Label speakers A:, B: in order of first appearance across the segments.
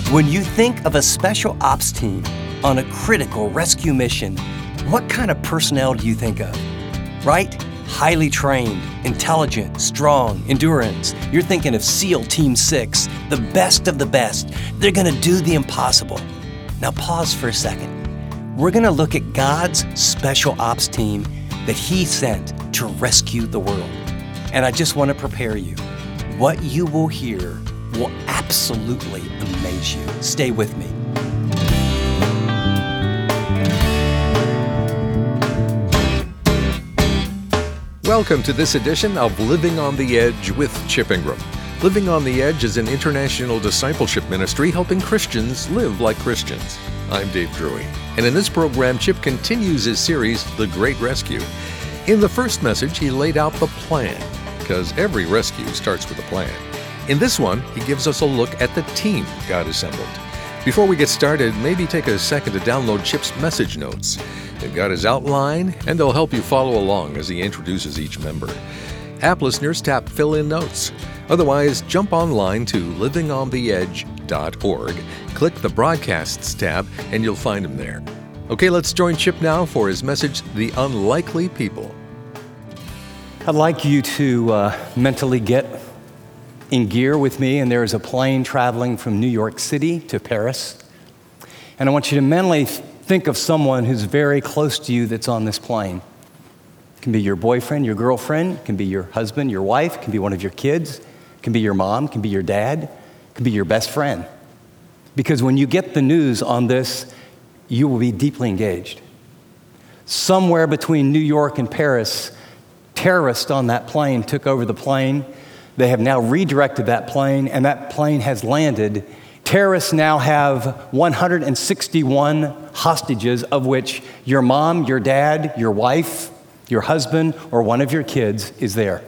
A: When you think of a special ops team on a critical rescue mission, what kind of personnel do you think of? Right? Highly trained, intelligent, strong, endurance. You're thinking of SEAL Team 6, the best of the best. They're gonna do the impossible. Now pause for a second. We're gonna look at God's special ops team that He sent to rescue the world. And I just wanna prepare you. What you will hear will absolutely amaze you. Stay with me.
B: Welcome to this edition of Living on the Edge with Chip Ingram. Living on the Edge is an international discipleship ministry helping Christians live like Christians. I'm Dave Drury, and in this program, Chip continues his series, The Great Rescue. In the first message, he laid out the plan, because every rescue starts with a plan. In this one, he gives us a look at the team God assembled. Before we get started, maybe take a second to download Chip's message notes. They've got his outline, and they'll help you follow along as he introduces each member. App listeners tap Fill-in Notes. Otherwise, jump online to livingontheedge.org, click the Broadcasts tab, and you'll find him there. Okay, let's join Chip now for his message, The Unlikely People.
A: I'd like you to mentally get in gear with me, and there is a plane traveling from New York City to Paris. And I want you to mentally think of someone who's very close to you that's on this plane. It can be your boyfriend, your girlfriend, it can be your husband, your wife, it can be one of your kids, it can be your mom, it can be your dad, it can be your best friend. Because when you get the news on this, you will be deeply engaged. Somewhere between New York and Paris, terrorists on that plane took over the plane. They have now redirected that plane, and that plane has landed. Terrorists now have 161 hostages, of which your mom, your dad, your wife, your husband, or one of your kids is there.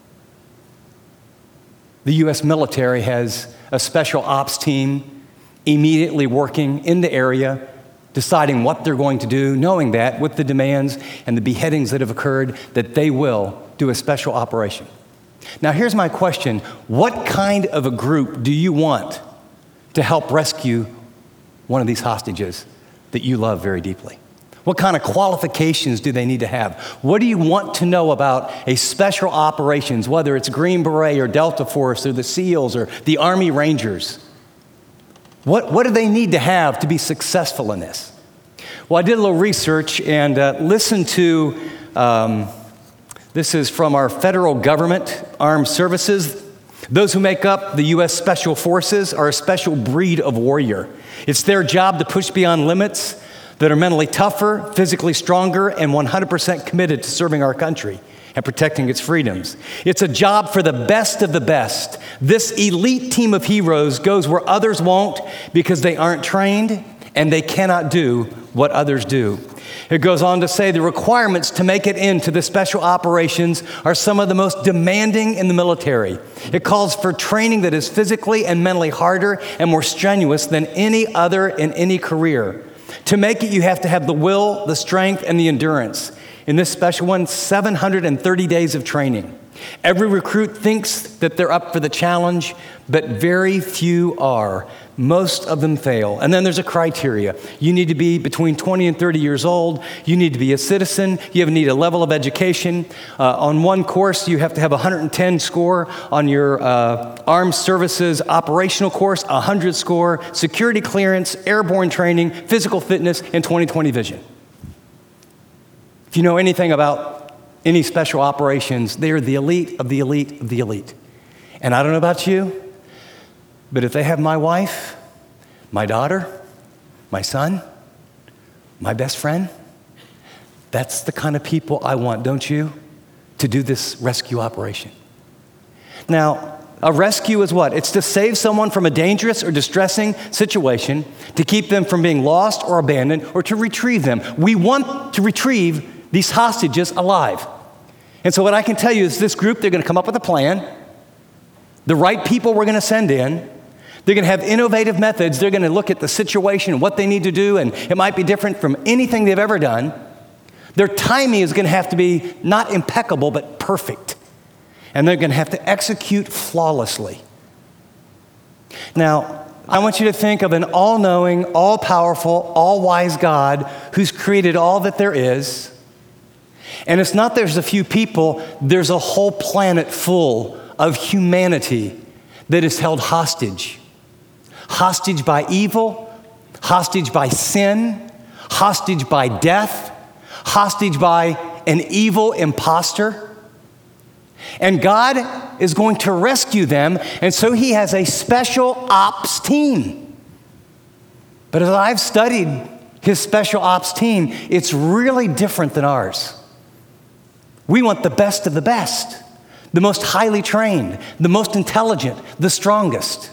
A: The U.S. military has a special ops team immediately working in the area, deciding what they're going to do, knowing that with the demands and the beheadings that have occurred, that they will do a special operation. Now, here's my question. What kind of a group do you want to help rescue one of these hostages that you love very deeply? What kind of qualifications do they need to have? What do you want to know about a special operations, whether it's Green Beret or Delta Force or the SEALs or the Army Rangers? What do they need to have to be successful in this? Well, I did a little research and listened to this is from our federal government, armed services. Those who make up the U.S. Special Forces are a special breed of warrior. It's their job to push beyond limits, that are mentally tougher, physically stronger, and 100% committed to serving our country and protecting its freedoms. It's a job for the best of the best. This elite team of heroes goes where others won't because they aren't trained and they cannot do what others do. It goes on to say the requirements to make it into the special operations are some of the most demanding in the military. It calls for training that is physically and mentally harder and more strenuous than any other in any career. To make it, you have to have the will, the strength, and the endurance. In this special one, 730 days of training. Every recruit thinks that they're up for the challenge, but very few are. Most of them fail. And then there's a criteria. You need to be between 20 and 30 years old. You need to be a citizen. You need a level of education. On one course, you have to have 110 score. On your armed services operational course, 100 score. Security clearance, airborne training, physical fitness, and 20/20 vision. If you know anything about any special operations, they are the elite of the elite of the elite. And I don't know about you, but if they have my wife, my daughter, my son, my best friend, that's the kind of people I want, don't you, to do this rescue operation. Now, a rescue is what? It's to save someone from a dangerous or distressing situation, to keep them from being lost or abandoned, or to retrieve them. We want to retrieve these hostages alive. And so what I can tell you is this group, they're going to come up with a plan. The right people we're going to send in. They're going to have innovative methods. They're going to look at the situation and what they need to do, and it might be different from anything they've ever done. Their timing is going to have to be not impeccable, but perfect. And they're going to have to execute flawlessly. Now, I want you to think of an all-knowing, all-powerful, all-wise God who's created all that there is. And it's not there's a few people, there's a whole planet full of humanity that is held hostage. Hostage by evil, hostage by sin, hostage by death, hostage by an evil imposter. And God is going to rescue them, and so he has a special ops team. But as I've studied his special ops team, it's really different than ours. We want the best of the best, the most highly trained, the most intelligent, the strongest.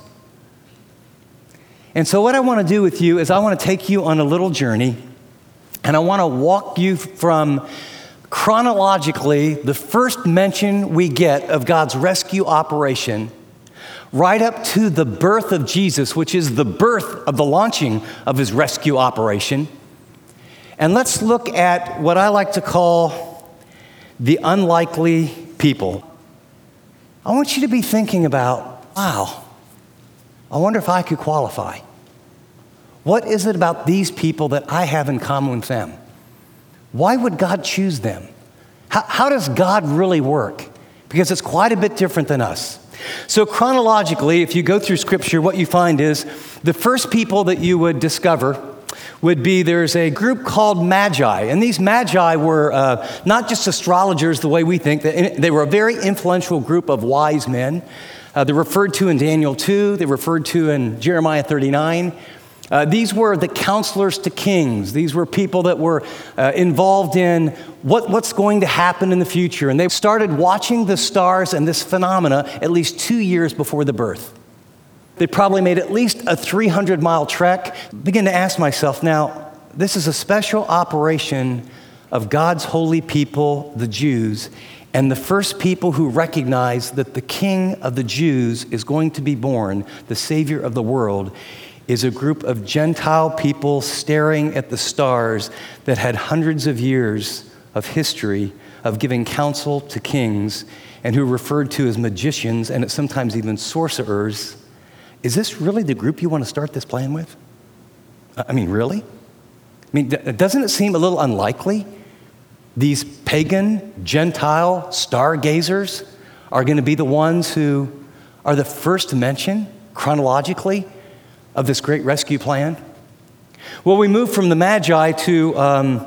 A: And so what I want to do with you is I want to take you on a little journey, and I want to walk you from chronologically the first mention we get of God's rescue operation right up to the birth of Jesus, which is the birth of the launching of his rescue operation. And let's look at what I like to call the unlikely people. I want you to be thinking about, wow, I wonder if I could qualify. What is it about these people that I have in common with them? Why would God choose them? How does God really work? Because it's quite a bit different than us. So chronologically, if you go through Scripture, what you find is the first people that you would discover would be there's a group called Magi. And these Magi were not just astrologers the way we think. They were a very influential group of wise men. They're referred to in Daniel 2. They're referred to in Jeremiah 39. These were the counselors to kings. These were people that were involved in what's going to happen in the future. And they started watching the stars and this phenomena at least 2 years before the birth. They probably made at least a 300-mile trek. I began to ask myself, now, this is a special operation of God's holy people, the Jews, and the first people who recognize that the King of the Jews is going to be born, the Savior of the world, is a group of Gentile people staring at the stars that had hundreds of years of history of giving counsel to kings and who are referred to as magicians and sometimes even sorcerers. Is this really the group you want to start this plan with? I mean, really? I mean, doesn't it seem a little unlikely? These pagan, Gentile stargazers are going to be the ones who are the first to mention chronologically of this great rescue plan? Well, we move from the Magi to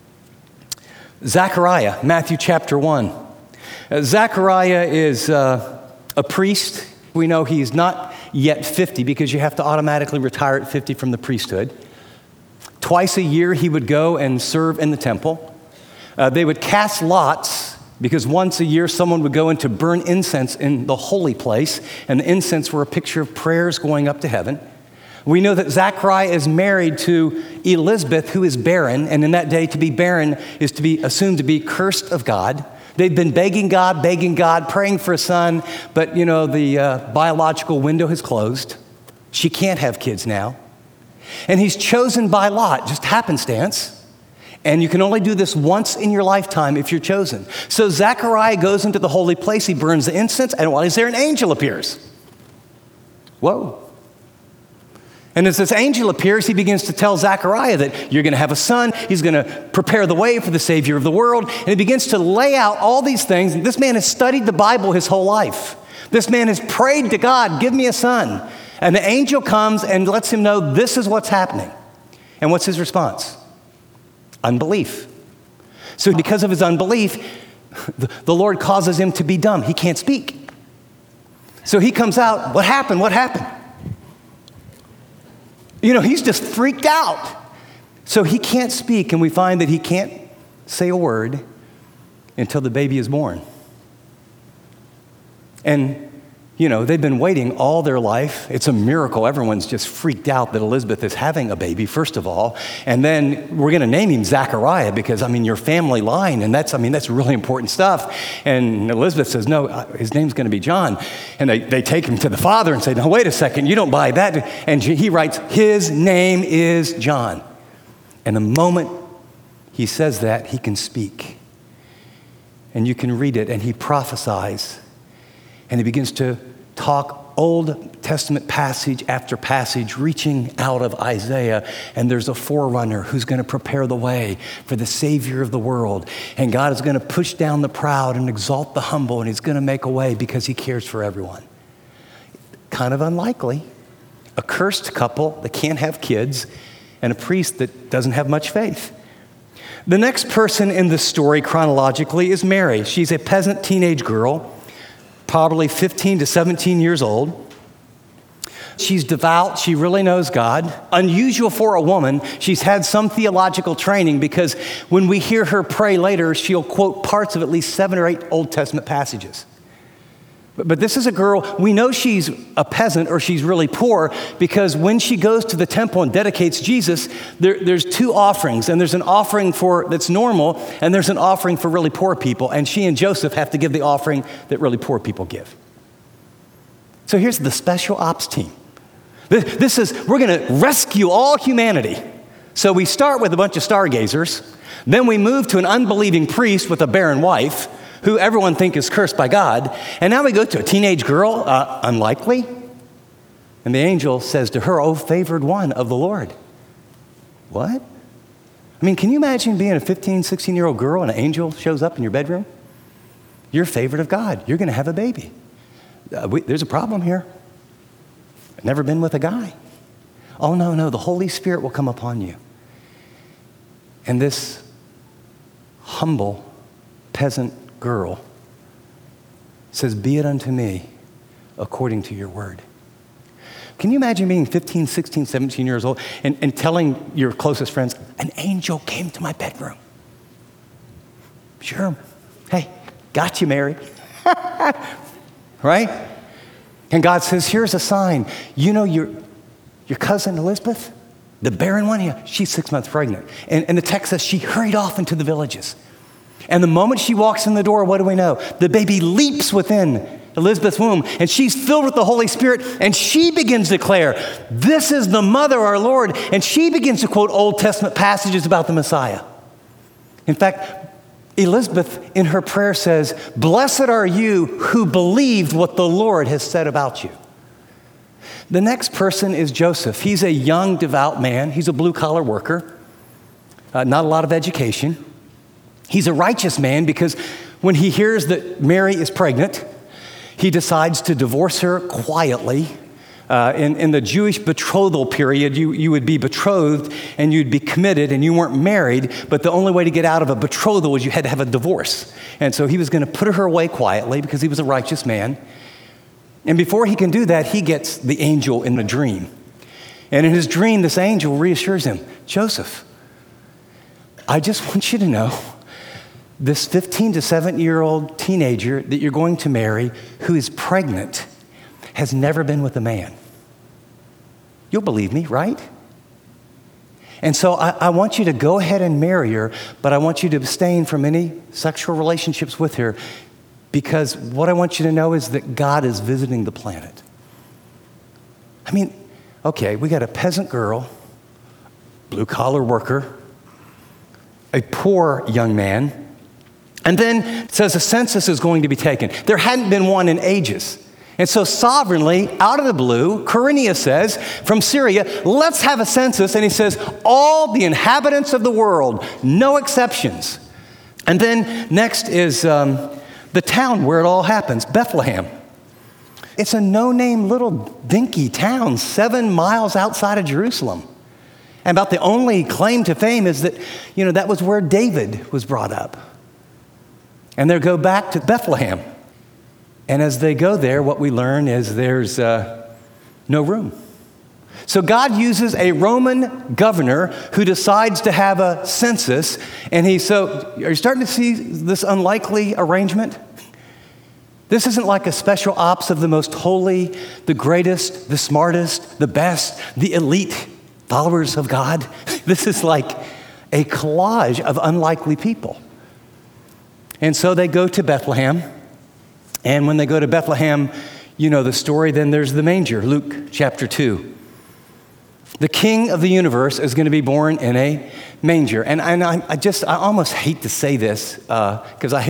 A: Zechariah, Matthew chapter 1. Zechariah is a priest. We know he's not yet 50 because you have to automatically retire at 50 from the priesthood. Twice a year he would go and serve in the temple. They would cast lots because once a year someone would go in to burn incense in the holy place, and the incense were a picture of prayers going up to heaven. We know that Zechariah is married to Elizabeth, who is barren, and in that day to be barren is to be assumed to be cursed of God. They've been begging God, praying for a son, but the biological window has closed. She can't have kids now. And he's chosen by lot, just happenstance. And you can only do this once in your lifetime if you're chosen. So Zechariah goes into the holy place, he burns the incense, and while he's there, an angel appears. Whoa. And as this angel appears, he begins to tell Zechariah that you're going to have a son. He's going to prepare the way for the Savior of the world. And he begins to lay out all these things. And this man has studied the Bible his whole life. This man has prayed to God, give me a son. And the angel comes and lets him know this is what's happening. And what's his response? Unbelief. So because of his unbelief, the Lord causes him to be dumb. He can't speak. So he comes out, what happened? What happened? He's just freaked out. So he can't speak, and we find that he can't say a word until the baby is born. And, they've been waiting all their life. It's a miracle. Everyone's just freaked out that Elizabeth is having a baby, first of all. And then we're going to name him Zechariah because, your family line, and that's really important stuff. And Elizabeth says, no, his name's going to be John. And they take him to the father and say, no, wait a second, you don't buy that. And he writes, his name is John. And the moment he says that, he can speak. And you can read it, and he prophesies. And he begins to talk Old Testament passage after passage reaching out of Isaiah, and there's a forerunner who's going to prepare the way for the Savior of the world. And God is going to push down the proud and exalt the humble, and he's going to make a way because he cares for everyone. Kind of unlikely. A cursed couple that can't have kids, and a priest that doesn't have much faith. The next person in the story chronologically is Mary. She's a peasant teenage girl, probably 15 to 17 years old. She's devout. She really knows God. Unusual for a woman. She's had some theological training because when we hear her pray later, she'll quote parts of at least 7 or 8 Old Testament passages. But this is a girl, we know she's a peasant or she's really poor because when she goes to the temple and dedicates Jesus, there's 2 offerings. And there's an offering that's normal, and there's an offering for really poor people. And she and Joseph have to give the offering that really poor people give. So here's the special ops team. We're going to rescue all humanity. So we start with a bunch of stargazers. Then we move to an unbelieving priest with a barren wife, who everyone thinks is cursed by God. And now we go to a teenage girl, unlikely. And the angel says to her, "O favored one of the Lord." What? I mean, can you imagine being a 15, 16-year-old girl and an angel shows up in your bedroom? You're favored of God. You're going to have a baby. There's a problem here. I've never been with a guy. Oh, no, the Holy Spirit will come upon you. And this humble peasant girl says, "Be it unto me according to your word." Can you imagine being 15, 16, 17 years old and telling your closest friends, "An angel came to my bedroom"? Sure. Hey, got you, Mary. Right? And God says, "Here's a sign. You know your cousin Elizabeth, the barren one? Yeah, she's 6 months pregnant." And the text says she hurried off into the villages. And the moment she walks in the door, what do we know? The baby leaps within Elizabeth's womb, and she's filled with the Holy Spirit, and she begins to declare, "This is the mother of our Lord." And she begins to quote Old Testament passages about the Messiah. In fact, Elizabeth in her prayer says, "Blessed are you who believed what the Lord has said about you." The next person is Joseph. He's a young, devout man. He's a blue-collar worker, not a lot of education. He's a righteous man because when he hears that Mary is pregnant, he decides to divorce her quietly. In the Jewish betrothal period, you would be betrothed and you'd be committed and you weren't married, but the only way to get out of a betrothal was you had to have a divorce. And so he was going to put her away quietly because he was a righteous man. And before he can do that, he gets the angel in a dream. And in his dream, this angel reassures him, "Joseph, I just want you to know this 15 to 17-year-old teenager that you're going to marry who is pregnant has never been with a man. You'll believe me, right? And so I want you to go ahead and marry her, but I want you to abstain from any sexual relationships with her because what I want you to know is that God is visiting the planet." I mean, okay, we got a peasant girl, blue-collar worker, a poor young man, and then it says a census is going to be taken. There hadn't been one in ages. And so sovereignly, out of the blue, Quirinius says, from Syria, "Let's have a census." And he says, all the inhabitants of the world, no exceptions. And then next is the town where it all happens, Bethlehem. It's a no-name little dinky town 7 miles outside of Jerusalem. And about the only claim to fame is that, that was where David was brought up. And they go back to Bethlehem. And as they go there, what we learn is there's no room. So God uses a Roman governor who decides to have a census. And are you starting to see this unlikely arrangement? This isn't like a special ops of the most holy, the greatest, the smartest, the best, the elite followers of God. This is like a collage of unlikely people. And so they go to Bethlehem. And when they go to Bethlehem, you know the story, then there's the manger, Luke chapter 2. The King of the universe is going to be born in a manger. And I almost hate to say this because I hate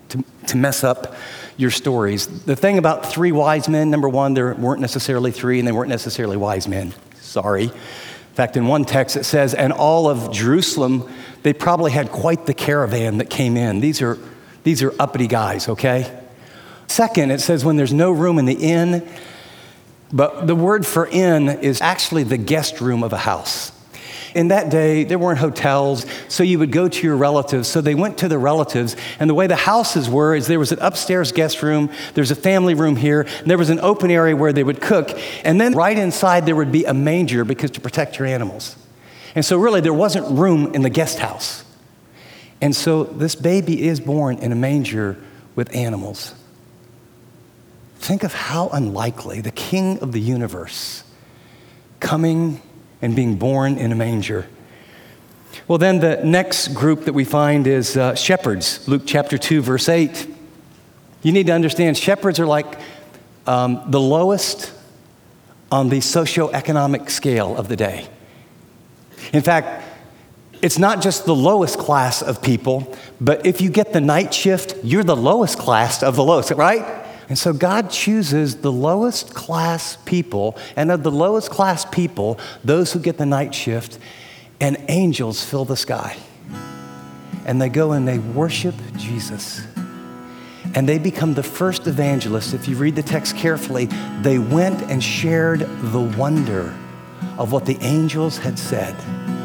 A: to mess up your stories. The thing about three wise men, number one, there weren't necessarily three, and they weren't necessarily wise men. Sorry. In fact, in one text it says, and all of Jerusalem, they probably had quite the caravan that came in. These are uppity guys, okay? Second, it says when there's no room in the inn, but the word for inn is actually the guest room of a house. In that day, there weren't hotels, so you would go to your relatives. So they went to the relatives, and the way the houses were is there was an upstairs guest room, there's a family room here, and there was an open area where they would cook, and then right inside there would be a manger because to protect your animals. And so really there wasn't room in the guest house. And so this baby is born in a manger with animals. Think of how unlikely the King of the universe coming and being born in a manger. Well, then the next group that we find is shepherds. Luke chapter 2, verse 8. You need to understand, shepherds are like the lowest on the socioeconomic scale of the day. In fact, it's not just the lowest class of people, but if you get the night shift, you're the lowest class of the lowest, right? And so God chooses the lowest class people, and of the lowest class people, those who get the night shift, and angels fill the sky. And they go and they worship Jesus. And they become the first evangelists. If you read the text carefully, they went and shared the wonder of what the angels had said.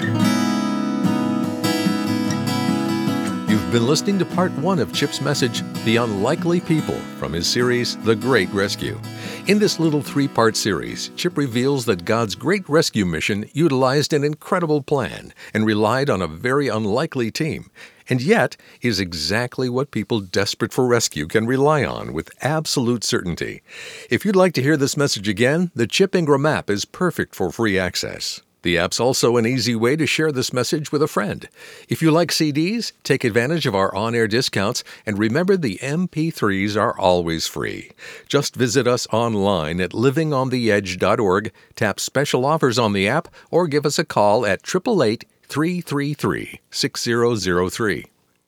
B: You've been listening to part 1 of Chip's message, The Unlikely People, from his series, The Great Rescue. In this little 3-part series, Chip reveals that God's great rescue mission utilized an incredible plan and relied on a very unlikely team, and yet is exactly what people desperate for rescue can rely on with absolute certainty. If you'd like to hear this message again, the Chip Ingram app is perfect for free access. The app's also an easy way to share this message with a friend. If you like CDs, take advantage of our on-air discounts, and remember the MP3s are always free. Just visit us online at livingontheedge.org, tap special offers on the app, or give us a call at 888-333-6003.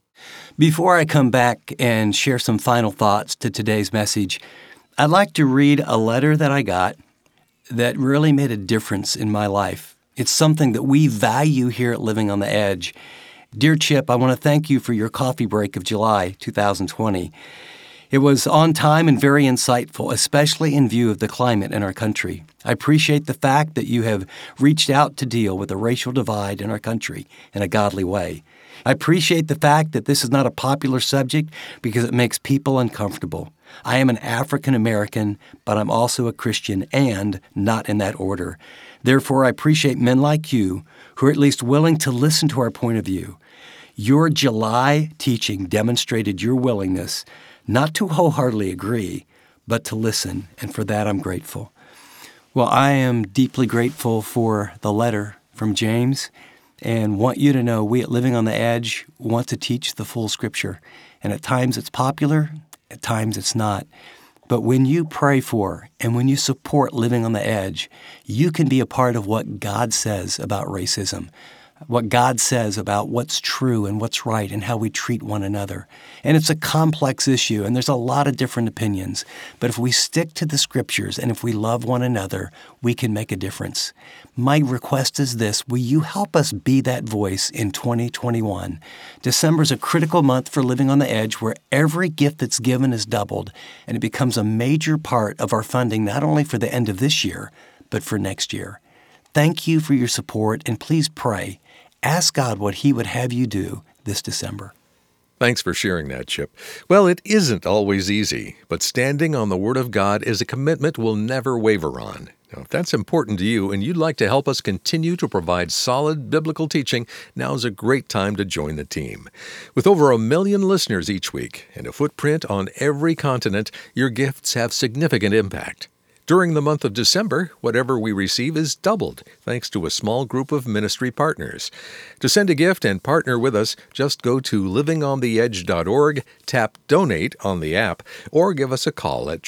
A: Before I come back and share some final thoughts to today's message, I'd like to read a letter that I got that really made a difference in my life. It's something that we value here at Living on the Edge. Dear Chip, I want to thank you for your coffee break of July 2020. It was on time and very insightful, especially in view of the climate in our country. I appreciate the fact that you have reached out to deal with the racial divide in our country in a godly way. I appreciate the fact that this is not a popular subject because it makes people uncomfortable. I am an African American, but I'm also a Christian, and not in that order. Therefore, I appreciate men like you who are at least willing to listen to our point of view. Your July teaching demonstrated your willingness not to wholeheartedly agree, but to listen, and for that I'm grateful. Well, I am deeply grateful for the letter from James, and want you to know we at Living on the Edge want to teach the full Scripture. And at times it's popular, at times it's not. But when you pray for and when you support Living on the Edge, you can be a part of what God says about racism, what God says about what's true and what's right and how we treat one another. And it's a complex issue, and there's a lot of different opinions. But if we stick to the Scriptures and if we love one another, we can make a difference. My request is this: will you help us be that voice in 2021? December is a critical month for Living on the Edge, where every gift that's given is doubled, and it becomes a major part of our funding, not only for the end of this year, but for next year. Thank you for your support, and please pray. Ask God what He would have you do this December.
B: Thanks for sharing that, Chip. Well, it isn't always easy, but standing on the Word of God is a commitment we'll never waver on. Now, if that's important to you and you'd like to help us continue to provide solid biblical teaching, now's a great time to join the team. With over 1 million listeners each week and a footprint on every continent, your gifts have significant impact. During the month of December, whatever we receive is doubled, thanks to a small group of ministry partners. To send a gift and partner with us, just go to livingontheedge.org, tap Donate on the app, or give us a call at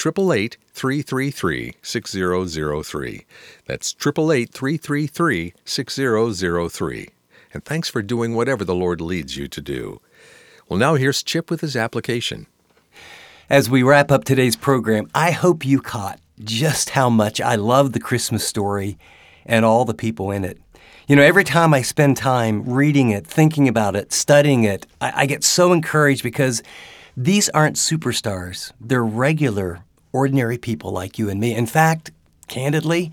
B: 888-333-6003. That's 888-333-6003. And thanks for doing whatever the Lord leads you to do. Well, now here's Chip with his application.
A: As we wrap up today's program, I hope you caught just how much I love the Christmas story and all the people in it. You know, every time I spend time reading it, thinking about it, studying it, I get so encouraged because these aren't superstars. They're regular, ordinary people like you and me. In fact, candidly,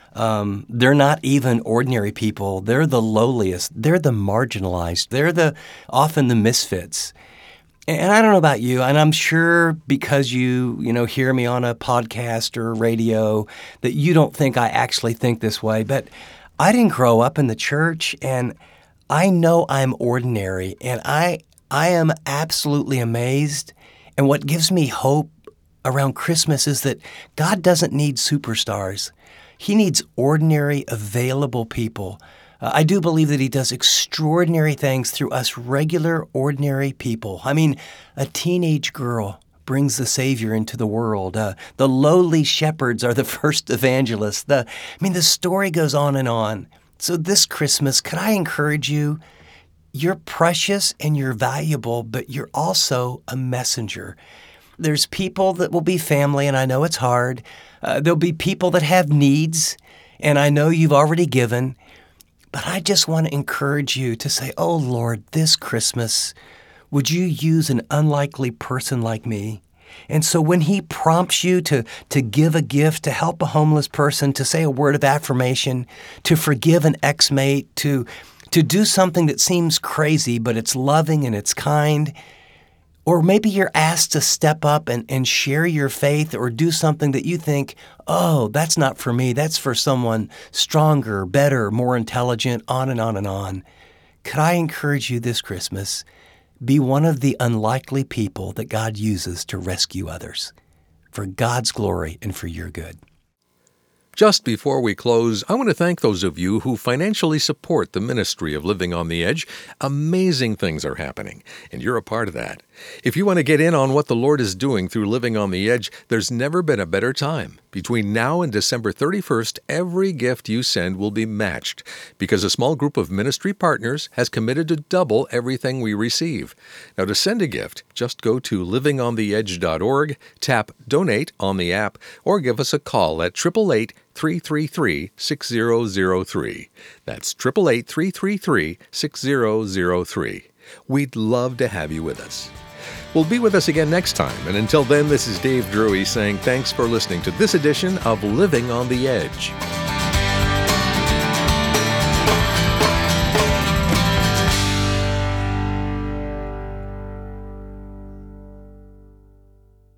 A: they're not even ordinary people. They're the lowliest. They're the marginalized. They're often the misfits. And I don't know about you, and I'm sure because you hear me on a podcast or radio that you don't think I actually think this way, but I didn't grow up in the church, and I know I'm ordinary, and I am absolutely amazed. And what gives me hope around Christmas is that God doesn't need superstars. He needs ordinary, available people. I do believe that He does extraordinary things through us regular, ordinary people. I mean, a teenage girl brings the Savior into the world. The lowly shepherds are the first evangelists. The story goes on and on. So this Christmas, could I encourage you? You're precious and you're valuable, but you're also a messenger. There's people that will be family, and I know it's hard. There'll be people that have needs, and I know you've already given. But I just want to encourage you to say, oh, Lord, this Christmas, would you use an unlikely person like me? And so when He prompts you to give a gift, to help a homeless person, to say a word of affirmation, to forgive an ex-mate, to do something that seems crazy, but it's loving and it's kind, or maybe you're asked to step up and share your faith or do something that you think, oh, that's not for me. That's for someone stronger, better, more intelligent, on and on and on. Could I encourage you this Christmas? Be one of the unlikely people that God uses to rescue others for God's glory and for your good.
B: Just before we close, I want to thank those of you who financially support the ministry of Living on the Edge. Amazing things are happening, and you're a part of that. If you want to get in on what the Lord is doing through Living on the Edge, there's never been a better time. Between now and December 31st, every gift you send will be matched because a small group of ministry partners has committed to double everything we receive. Now, to send a gift, just go to livingontheedge.org, tap Donate on the app, or give us a call at 888-333-6003. That's 888-333-6003. We'd love to have you with us. Well, be with us again next time, and until then, this is Dave Drury saying thanks for listening to this edition of Living on the Edge.